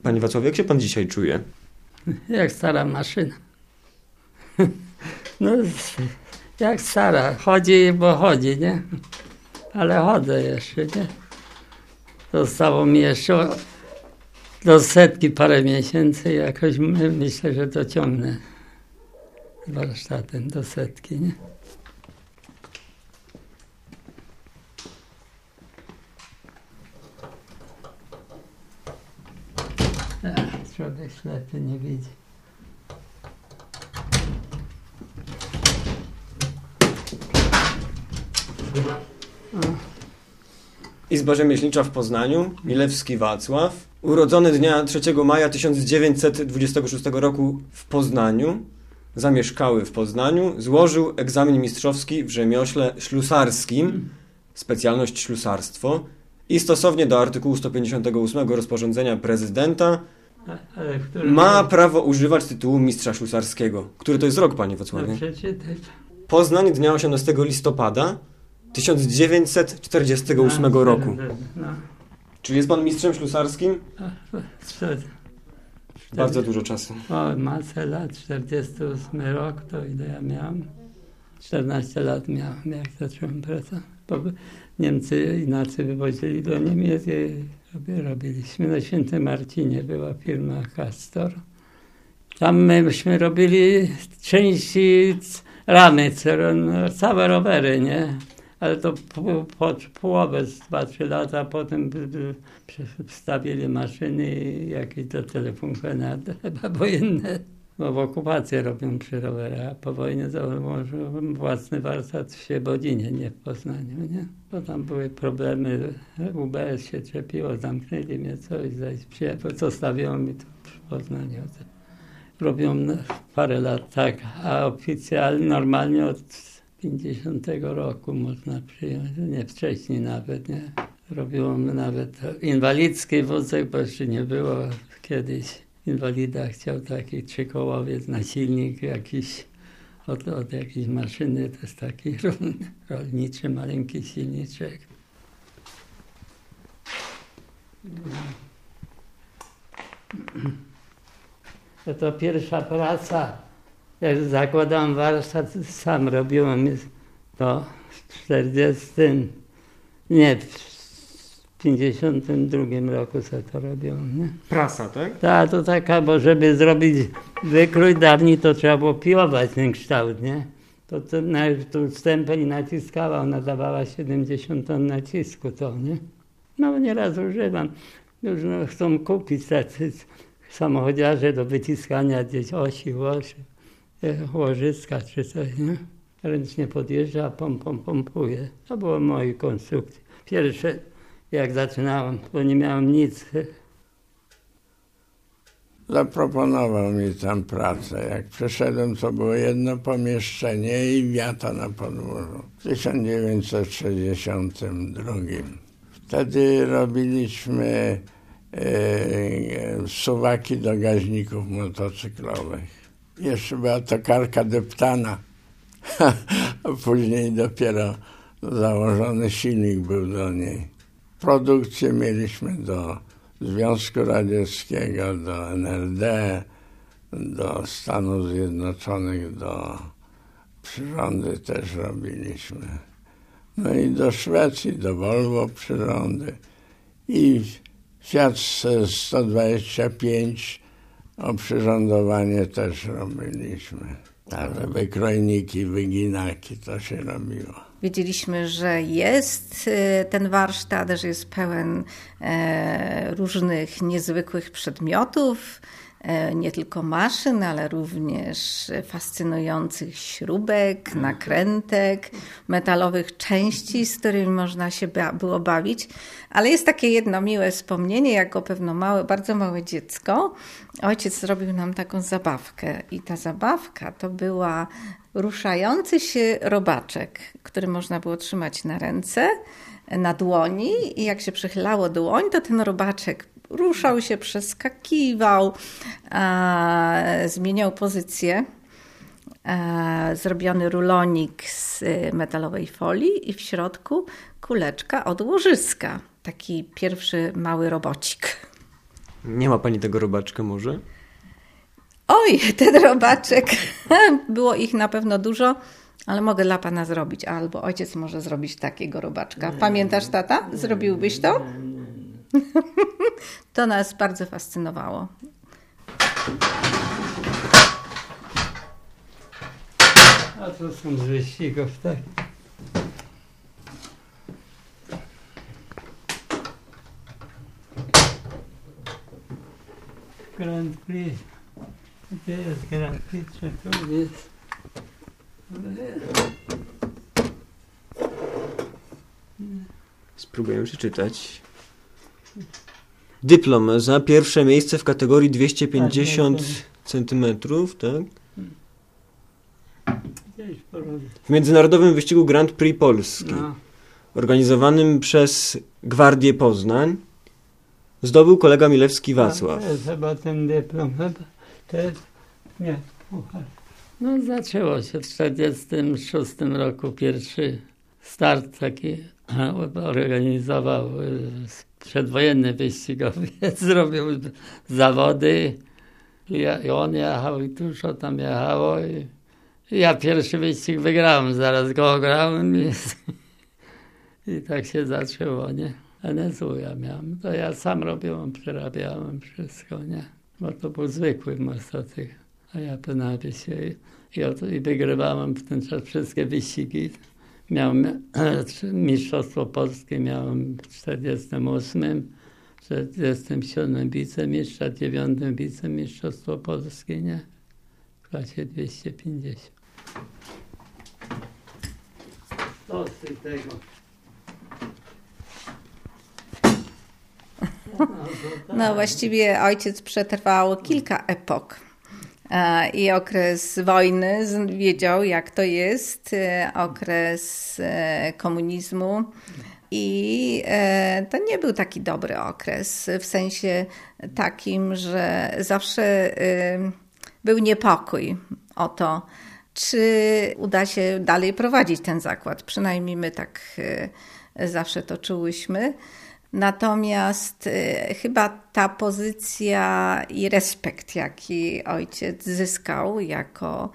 Panie Wacławie, jak się pan dzisiaj czuje? Jak stara maszyna. No, jak stara. Chodzi, bo chodzi, nie? Ale chodzę jeszcze, nie? Zostało mi jeszcze do 100 parę miesięcy. Jakoś myślę, że dociągnę z warsztatem do 100, nie? Człowiek ślepy nie widzi. Izba Rzemieślnicza w Poznaniu, Milewski Wacław, urodzony dnia 3 maja 1926 roku w Poznaniu, zamieszkały w Poznaniu, złożył egzamin mistrzowski w rzemiośle ślusarskim, specjalność ślusarstwo, i stosownie do artykułu 158 rozporządzenia prezydenta ma prawo używać tytułu mistrza ślusarskiego. Który to jest rok, panie Wacławie? Poznań dnia 18 listopada 1948 roku. Czyli jest pan mistrzem ślusarskim? Bardzo dużo czasu. O, masę lat, 48 rok, to ile ja miałem? 14 lat miałem, jak zacząłem pracę. Niemcy inaczej wywozili do Niemiec i robiliśmy. Na Świętym Marcinie była firma Castor. Tam myśmy robili części ramy, całe rowery, nie? Ale to połowę, 2-3 lata, potem wstawili maszyny i jakieś do telefunkcjonery, chyba wojenne. Bo w okupacji robią przy rowerach, a po wojnie założyłem własny warsztat w Świebodzinie, nie w Poznaniu, nie? Bo tam były problemy, UBS się czepiło, zamknęli mnie coś, zostawiło mi to w Poznaniu. Robią parę lat tak, a oficjalnie, normalnie od 50 roku można przyjąć, nie wcześniej nawet, nie? Robiłem nawet inwalidzki wózek, bo jeszcze nie było kiedyś. Inwalida chciał taki 3-kołowiec na silnik jakiś, od jakiejś maszyny, to jest taki rolniczy, maleńki silniczek. To pierwsza praca, jak zakładałem warsztat, sam robiłem to w 52 roku sobie to robiłem, nie? Prasa, tak? Tak, to taka, bo żeby zrobić wykrój dawniej, to trzeba było piłować ten kształt, nie? To stempel naciskała, ona dawała 70 ton nacisku, to, nie? No nieraz używam. Już chcą kupić tacy samochodziarze do wyciskania gdzieś osi, łożyska czy coś, nie? Ręcznie podjeżdża, pompuje. To było mojej konstrukcji. Pierwsze, jak zaczynałem, bo nie miałem nic. Zaproponował mi tam pracę. Jak przyszedłem, to było jedno pomieszczenie i wiata na podwórzu. W 1962. Wtedy robiliśmy suwaki do gaźników motocyklowych. Jeszcze była tokarka deptana, a później dopiero założony silnik był do niej. Produkcję mieliśmy do Związku Radzieckiego, do NRD, do Stanów Zjednoczonych, do przyrządy też robiliśmy. No i do Szwecji, do Volvo przyrządy. I Fiat 125 oprzyrządowanie też robiliśmy. Ale wykrojniki, wyginaki to się robiło. Wiedzieliśmy, że jest ten warsztat, że jest pełen różnych niezwykłych przedmiotów, nie tylko maszyn, ale również fascynujących śrubek, nakrętek, metalowych części, z którymi można się było bawić. Ale jest takie jedno miłe wspomnienie, jako pewno bardzo małe dziecko. Ojciec zrobił nam taką zabawkę i ta zabawka to była ruszający się robaczek, który można było trzymać na ręce, na dłoni i jak się przychylało dłoń, to ten robaczek ruszał się, przeskakiwał, zmieniał pozycję. Zrobiony rulonik z metalowej folii i w środku kuleczka od łożyska. Taki pierwszy mały robocik. Nie ma pani tego robaczka może? Oj, ten robaczek. Było ich na pewno dużo, ale mogę dla pana zrobić. Albo ojciec może zrobić takiego robaczka. Pamiętasz, tata? Zrobiłbyś to? To nas bardzo fascynowało. A to są z wyścigów, tak? Grand Prix. Gdzie jest Grand Prix? Czy to jest? Spróbuję przeczytać. Dyplom za pierwsze miejsce w kategorii 250 cm, tak? W międzynarodowym wyścigu Grand Prix Polski, organizowanym przez Gwardię Poznań, zdobył kolega Milewski Wacław. To jest chyba ten dyplom, to jest, nie, puchar. No zaczęło się w 1946 roku pierwszy start taki organizował przedwojenny wyścigowiec, zrobił zawody i on jechał i dużo tam jechało i ja pierwszy wyścig wygrałem, zaraz go ograłem i tak się zaczęło, nie? NSU ja miałem, to ja sam robiłem, przerabiałem wszystko, nie? Bo to był zwykły motocykl, a ja penawię się i wygrywałem w ten czas wszystkie wyścigi. Miałem mistrzostwo polskie, miałem w 48, 47 wicemistrza, 9 wicemistrzostwo polskie, nie? W klasie 250. Dosyć tego. No właściwie ojciec przetrwał kilka epok. I okres wojny, wiedział jak to jest, okres komunizmu i to nie był taki dobry okres, w sensie takim, że zawsze był niepokój o to, czy uda się dalej prowadzić ten zakład. Przynajmniej my tak zawsze to czułyśmy. Natomiast chyba ta pozycja i respekt, jaki ojciec zyskał jako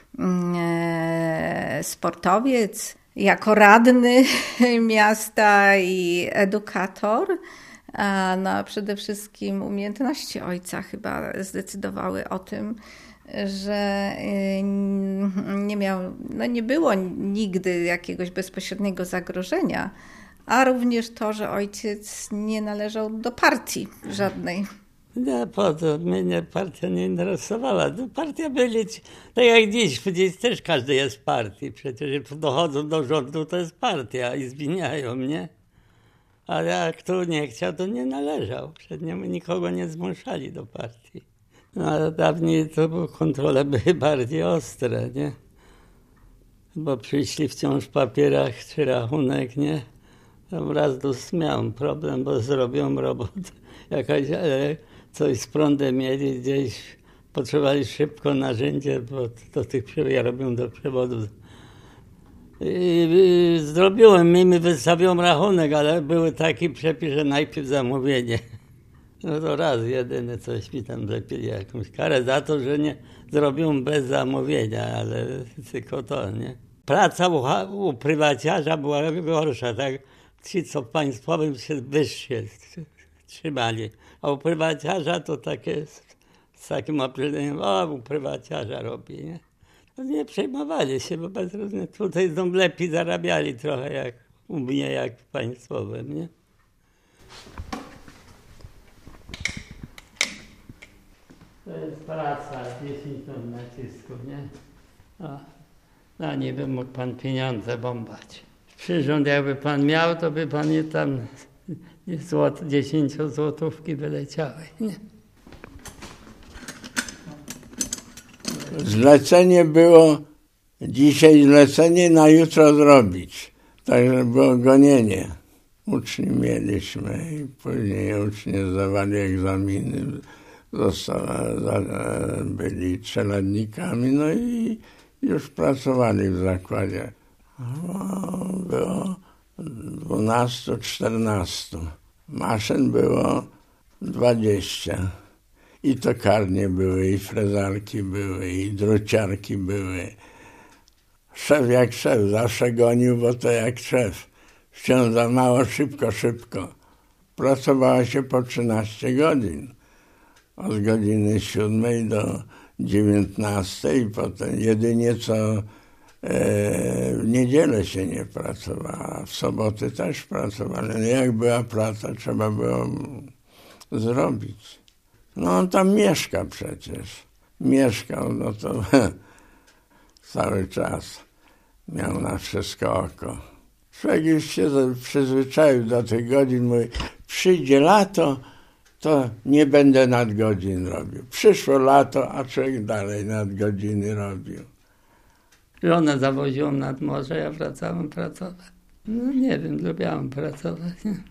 sportowiec, jako radny miasta i edukator, no a przede wszystkim umiejętności ojca chyba zdecydowały o tym, że nie było nigdy jakiegoś bezpośredniego zagrożenia, a również to, że ojciec nie należał do partii żadnej. Nie, po to mnie partia nie interesowała. Partia byli, tak jak dziś też każdy jest w partii. Przecież jak dochodzą do rządu, to jest partia i zmieniają, nie? Ale jak kto nie chciał, to nie należał. Przed nim nikogo nie zmuszali do partii. No, ale dawniej to kontrole były bardziej ostre, nie? Bo przyszli wciąż w papierach czy rachunek, nie? Tam raz miałem problem, bo zrobiłem robotę. Coś z prądem mieli gdzieś, potrzebowali szybko narzędzie, bo do tych ja robiłem do przewodu. I zrobiłem, mi wystawiłem rachunek, ale był taki przepis, że najpierw zamówienie. No to raz jedyny coś mi tam zlepili jakąś karę za to, że nie zrobiłem bez zamówienia, ale tylko to, nie. Praca u prywaciarza była gorsza, tak? Ci, co w państwowym się wyższe trzymali, a u prywaciarza to takie z takim oprzedzeniem, u prywaciarza robi, nie? No nie przejmowali się, bo tutaj lepiej zarabiali trochę jak u mnie, jak w państwowym, nie? To jest praca, 10 ton nacisku, nie? A niby mógł pan pieniądze bombać. Przyrząd jakby pan miał, to by pan nie tam 10 złotówki wyleciały, nie? Zlecenie było dzisiaj zlecenie, na jutro zrobić. Także było gonienie. Uczni mieliśmy i później uczniowie zdawali egzaminy. Byli czeladnikami, no i już pracowali w zakładzie. Było 12-14. Maszyn było 20. I tokarnie były, i frezarki były, i druciarki były. Szef jak szef, zawsze gonił, bo to jak szef. Wciąż za mało, szybko. Pracowało się po 13 godzin. Od godziny 7 do 19 i potem jedynie co w niedzielę się nie pracowało. W soboty też pracowali. No jak była praca, trzeba było zrobić. No on tam mieszka przecież. Mieszkał, no to cały czas miał na wszystko oko. Człowiek już się przyzwyczaił do tych godzin, mówi, przyjdzie lato, to nie będę nadgodzin robił. Przyszło lato, a człowiek dalej nadgodziny robił. Żonę zawoziłam nad morze, ja wracałem pracować. No nie wiem, lubiałem pracować, nie?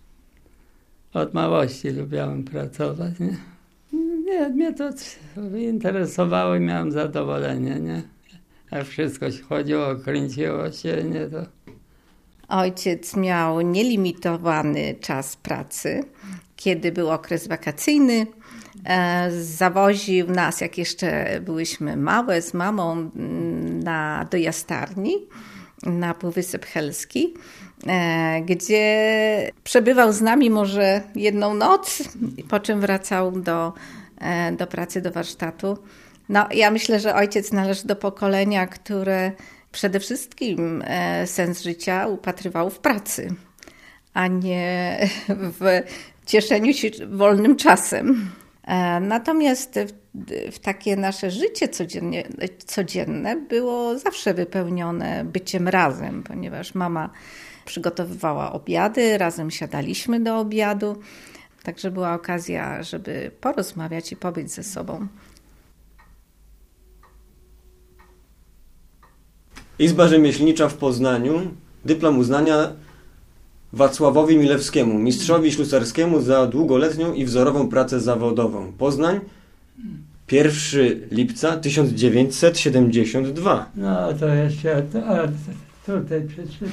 Od małości lubiałem pracować, nie? Nie, mnie to interesowało i miałem zadowolenie, nie? Jak wszystko się chodziło, kręciło się, nie to... Ojciec miał nielimitowany czas pracy. Kiedy był okres wakacyjny, zawoził nas, jak jeszcze byliśmy małe, z mamą do jastarni na Półwysep Helski, gdzie przebywał z nami może jedną noc, po czym wracał do pracy, do warsztatu. No, ja myślę, że ojciec należy do pokolenia, które przede wszystkim sens życia upatrywał w pracy, a nie w cieszeniu się wolnym czasem. Natomiast w takie nasze życie codzienne było zawsze wypełnione byciem razem, ponieważ mama przygotowywała obiady, razem siadaliśmy do obiadu, także była okazja, żeby porozmawiać i pobyć ze sobą. Izba Rzemieślnicza w Poznaniu, dyplom uznania Wacławowi Milewskiemu, mistrzowi ślusarskiemu za długoletnią i wzorową pracę zawodową. Poznań, 1 lipca 1972. No to jeszcze, tutaj przeczytam.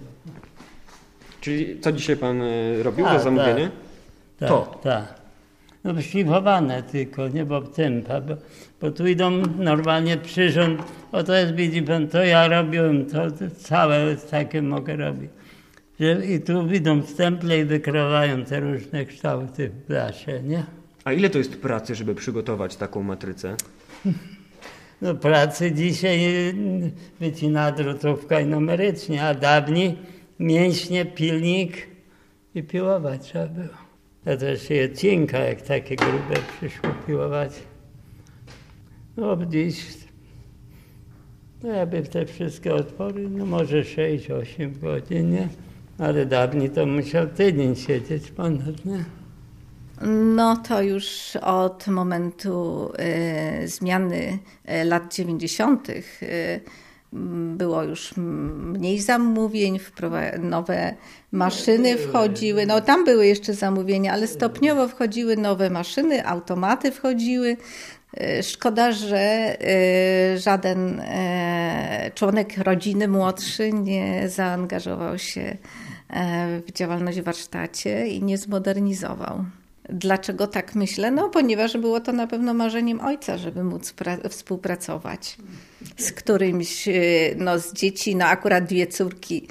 Czyli co dzisiaj pan robił za zamówienie? Tak. No szlifowane tylko, nie bo tempa, bo tu idą normalnie przyrząd, to jest, widzi pan, to ja robiłem, to całe takie mogę robić. I tu idą stemple i wykrywają te różne kształty w blasze, nie? A ile to jest pracy, żeby przygotować taką matrycę? No pracy dzisiaj wycina drutówka i numerycznie, a dawniej mięśnie, pilnik i piłować trzeba było. To też je cienka, jak takie grube przyszło piłować. No dziś, no jakby te wszystkie otwory, no może 6-8 godzin, nie? Ale dawniej to musiał tydzień siedzieć ponad, nie? No to już od momentu zmiany lat 90. Było już mniej zamówień, nowe maszyny wchodziły. No tam były jeszcze zamówienia, ale stopniowo wchodziły nowe maszyny, automaty wchodziły. Szkoda, że żaden członek rodziny młodszy nie zaangażował się w działalność w warsztacie i nie zmodernizował. Dlaczego tak myślę? No, ponieważ było to na pewno marzeniem ojca, żeby móc współpracować z którymś, no z dzieci, no akurat 2 córki,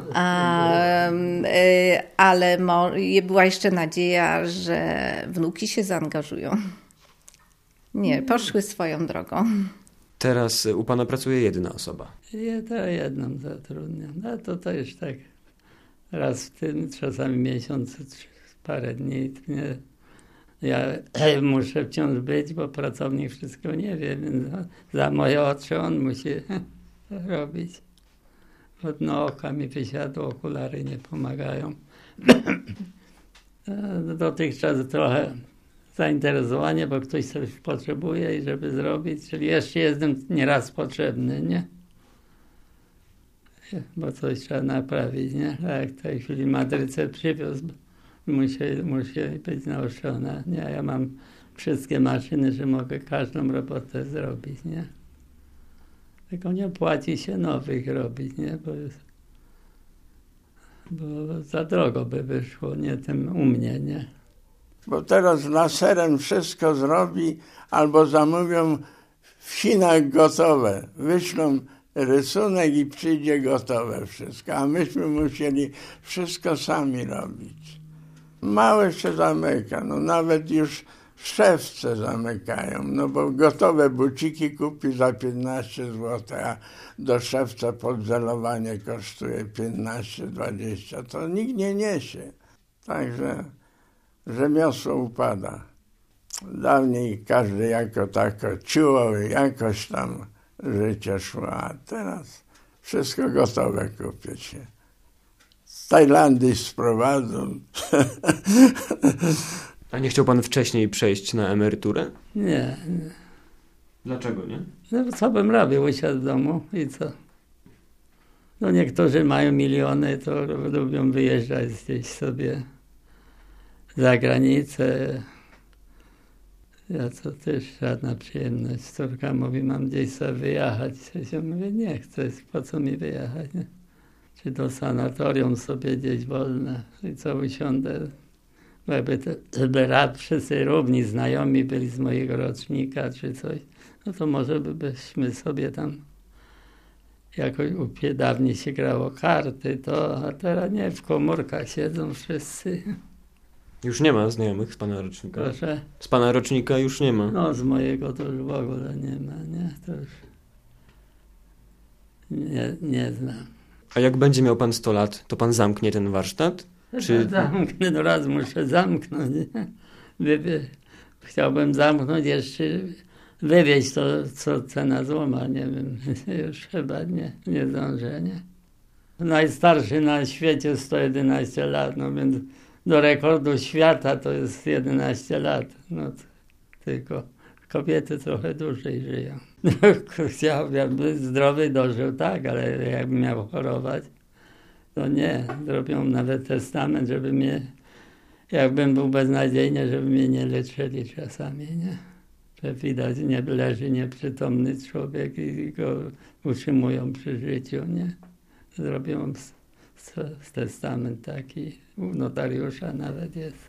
ale była jeszcze nadzieja, że wnuki się zaangażują. Nie, poszły swoją drogą. Teraz u pana pracuje jedna osoba. To jedną zatrudniam. No to już tak raz w tym, czasami miesiąc, parę dni. Ja muszę wciąż być, bo pracownik wszystko nie wie, więc za moje oczy on musi robić. Od dno oka mi wysiadło, okulary nie pomagają. Dotychczas trochę zainteresowanie, bo ktoś coś potrzebuje i żeby zrobić, czyli jeszcze jestem nieraz potrzebny, nie? Bo coś trzeba naprawić, nie? A jak w tej chwili matrycę przywiózł, musi być naoszczona, nie? Ja mam wszystkie maszyny, że mogę każdą robotę zrobić, nie? Tylko nie płaci się nowych robić, nie? Bo za drogo by wyszło, nie tym u mnie, nie? Bo teraz laserem wszystko zrobi, albo zamówią w Chinach gotowe. Wyślą rysunek i przyjdzie gotowe wszystko, a myśmy musieli wszystko sami robić. Małe się zamyka, no nawet już szewce zamykają, no bo gotowe buciki kupi za 15 zł, a do szewca podzelowanie kosztuje 15-20, to nikt nie niesie. Także rzemiosło upada. Dawniej każdy jako tako ciułał i jakoś tam życie szło, a teraz wszystko gotowe kupić się. Z Tajlandii sprowadzą. A nie chciał pan wcześniej przejść na emeryturę? Nie. Dlaczego nie? No, co bym robił? Usiadł w domu i co? No niektórzy mają miliony, to lubią wyjeżdżać gdzieś sobie za granicę. Ja to też żadna przyjemność. Córka mówi, mam gdzieś sobie wyjechać. Ja mówię, nie chcę, po co mi wyjechać? Nie? Czy do sanatorium sobie gdzieś wolne i co usiądę. Żeby rad wszyscy równi znajomi byli z mojego rocznika czy coś, no to może byśmy sobie tam jakoś dawniej się grało karty, to, a teraz nie, w komórkach siedzą wszyscy. Już nie ma znajomych z pana rocznika? Proszę? Z pana rocznika już nie ma? No z mojego to już w ogóle nie ma, nie? To już nie znam. A jak będzie miał pan 100 lat, to pan zamknie ten warsztat? Czy... Zamknę, no raz muszę zamknąć. Chciałbym zamknąć jeszcze, wywieźć to, co cena złoma, nie wiem, już chyba nie zdążę, nie? Najstarszy na świecie 111 lat, no więc do rekordu świata to jest 11 lat, no tylko kobiety trochę dłużej żyją. Chciałbym, by zdrowy dożył, tak, ale jakbym miał chorować, to nie, zrobią nawet testament, żeby mnie, jakbym był beznadziejny, żeby mnie nie leczyli czasami, nie? Że widać, nie leży nieprzytomny człowiek i go utrzymują przy życiu, nie? Zrobią testament taki, u notariusza nawet jest.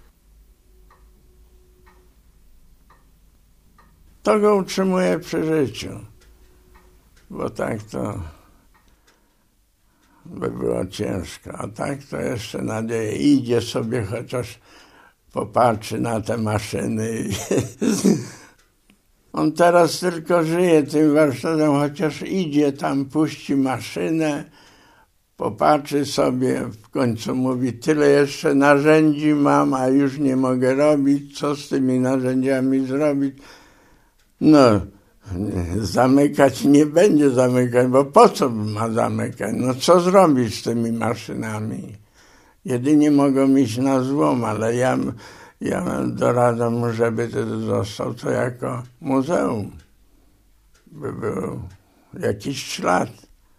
To go utrzymuje przy życiu, bo tak to by było ciężko, a tak to jeszcze nadzieję. Idzie sobie, chociaż popatrzy na te maszyny. On teraz tylko żyje tym warsztatem, chociaż idzie tam, puści maszynę, popatrzy sobie, w końcu mówi, tyle jeszcze narzędzi mam, a już nie mogę robić, co z tymi narzędziami zrobić? No, zamykać nie będzie zamykać, bo po co ma zamykać? No co zrobić z tymi maszynami? Jedynie mogą iść na złom, ale ja doradzam mu, żeby to został to jako muzeum. By był jakiś ślad.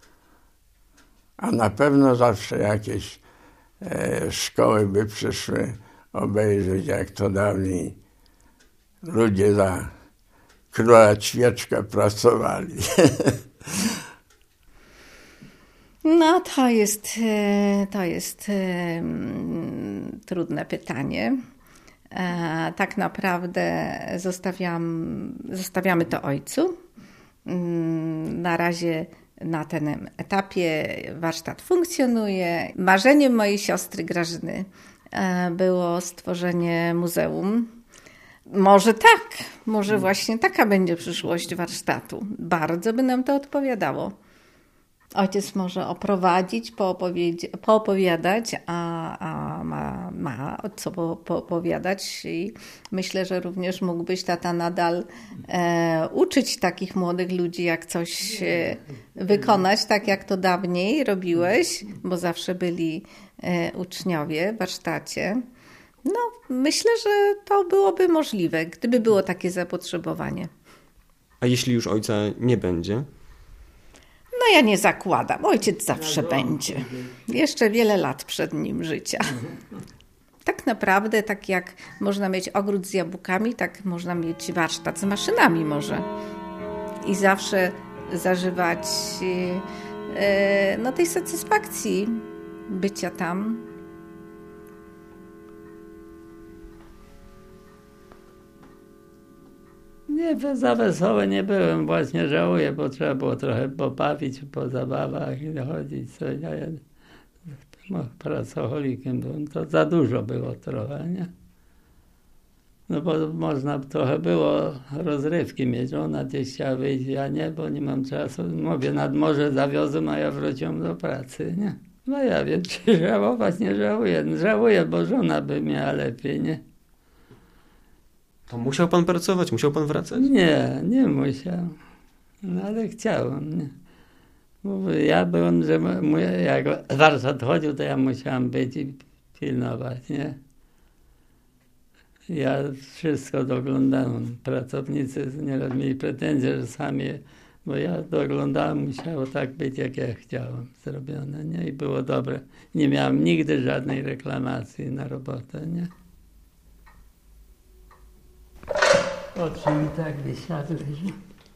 A na pewno zawsze jakieś szkoły by przyszły obejrzeć, jak to dawniej ludzie za króla Ćwieczka pracowali. No to jest trudne pytanie. Tak naprawdę zostawiamy to ojcu. Na razie na tym etapie warsztat funkcjonuje. Marzeniem mojej siostry Grażyny było stworzenie muzeum. Może tak, może właśnie taka będzie przyszłość warsztatu. Bardzo by nam to odpowiadało. Ojciec może oprowadzić, poopowiadać, a ma co poopowiadać i myślę, że również mógłbyś tata nadal uczyć takich młodych ludzi, jak coś wykonać, tak jak to dawniej robiłeś, bo zawsze byli uczniowie w warsztacie. No, myślę, że to byłoby możliwe, gdyby było takie zapotrzebowanie. A jeśli już ojca nie będzie? No ja nie zakładam. Ojciec zawsze będzie. Jeszcze wiele lat przed nim życia. Tak naprawdę, tak jak można mieć ogród z jabłkami, tak można mieć warsztat z maszynami może. I zawsze zażywać tej satysfakcji bycia tam. Nie, za wesoły nie byłem, właśnie żałuję, bo trzeba było trochę pobawić po zabawach i chodzić. Co ja pracocholikiem byłem, to za dużo było trochę, nie? No bo można trochę było rozrywki mieć, ona gdzieś chciała wyjść, ja nie, bo nie mam czasu. Mówię, nad morze zawiozłem, a ja wróciłem do pracy, nie? No ja wiem, czy żałować, nie żałuję. Żałuję, bo żona by miała lepiej, nie? To musiał pan pracować? Musiał pan wracać? Nie musiał. No ale chciałem, nie? Mówię, ja byłem, że jak warsztat chodził, to ja musiałem być i pilnować, nie? Ja wszystko doglądałem. Pracownicy nieraz mieli pretensje, że sami, bo ja doglądałem, musiało tak być, jak ja chciałem, zrobione, nie? I było dobre. Nie miałem nigdy żadnej reklamacji na robotę, nie? Oczy mi tak wysiadły, że...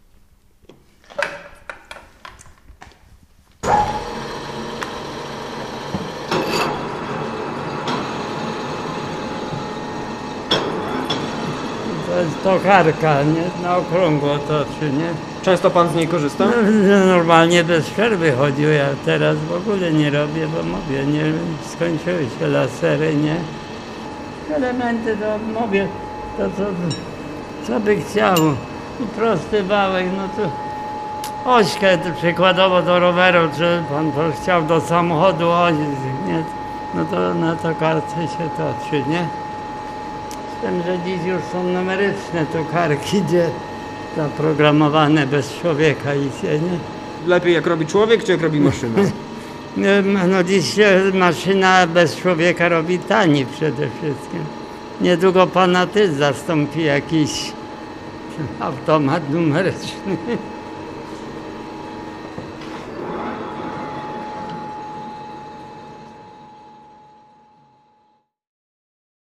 To jest tokarka, nie? Na okrągło toczy, nie? Często pan z niej korzysta? No, normalnie bez przerwy chodził, ja teraz w ogóle nie robię, bo mówię, nie skończyły się lasery, nie? Elementy to mówię, to co by chciało. I prosty wałek, no to ośkę przykładowo do roweru, czy pan to chciał do samochodu oś, nie? No to na tokarce się toczy, nie? Z tym, że dziś już są numeryczne tokarki, gdzie zaprogramowane bez człowieka i się, nie? Lepiej jak robi człowiek, czy jak robi maszyna? No dziś maszyna bez człowieka robi taniej przede wszystkim. Niedługo pana zastąpi jakiś automat numeryczny.